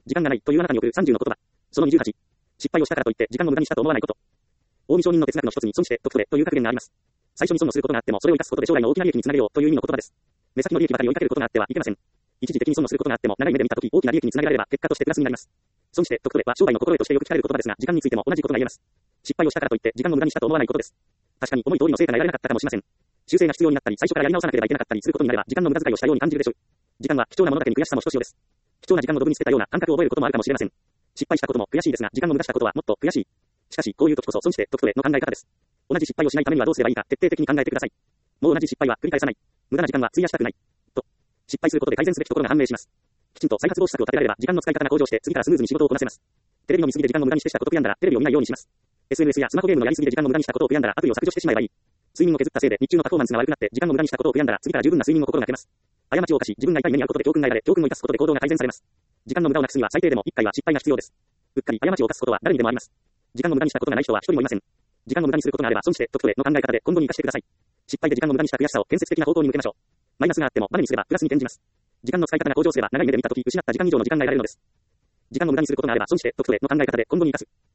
時間がないというあなたに送る30の言葉。その28。失敗をしたからといって時間を無駄にしたと思わないこと。近江商人の哲学の一つに損して得取れという格言があります。最初に損をすることがあってもそれを生かすことで将来の大きな利益につなげようという意味の言葉です。目先の利益ばかりを追いかけることがあってはいけません。一時的に損をすることがあっても長い目で見たとき大きな利益につなげられれば結果としてプラスになります。損して得取れは商売の心得としてよく聞かれる言葉ですが、時間についても同じことが言えます。失敗をしたからといって時間を無駄にしたと思わないことです。確かに思い通りの成果が得られなかったかもしれません。修正が必要になったり最初からやり直さなければいけなかったりすることになれば時間の無駄遣いをしたように感じるでしょう。時間は貴重なものだけに悔しさもひとしおです。貴重な時間をドブに捨てたような感覚を覚えることもあるかもしれません。失敗したことも悔しいですが、時間を無駄したことはもっと悔しい。しかし、こういう時こそ損して得取れの考え方です。同じ失敗をしないためにはどうすればいいか徹底的に考えてください。もう同じ失敗は繰り返さない。無駄な時間は費やしたくない。と。失敗することで改善すべきところが判明します。きちんと再発防止策を立てられれば時間の使い方が向上して次からスムーズに仕事をこなせます。テレビの見過ぎで時間を無駄にしてしたことを悔やんだらテレビを見ないようにします。SNS やスマホゲームのやりすぎで時間を無駄にしたことを悔やんだらアプリを削除してしまえばいい。睡眠を削ったせいで日中のパフォーマンスが悪くなって時間を無駄にしたことを悔やんだら次から十分な睡眠を心がけます。過ちを犯し自分が痛い目に遭うことで教訓が得られ教訓を生かすことで行動が改善されます。時間の無駄をなくすには最低でも1回は失敗が必要です。うっかり過ちを犯すことは誰にでもあります。時間の無駄にしたことがない人は一人もいません。時間を無駄にすることがあれば損して得取れの考え方で今後に生かしてください。失敗で時間を無駄にした悔しさを建設的な方向に向けましょう。マイナスがあってもバネにすればプラスに転じます。時間の使い方が向上すれば長い目で見たとき失った時間以上の時間が得られるのです。時間を無駄にすることがあれば損して得取れの考え方で今後に生かす。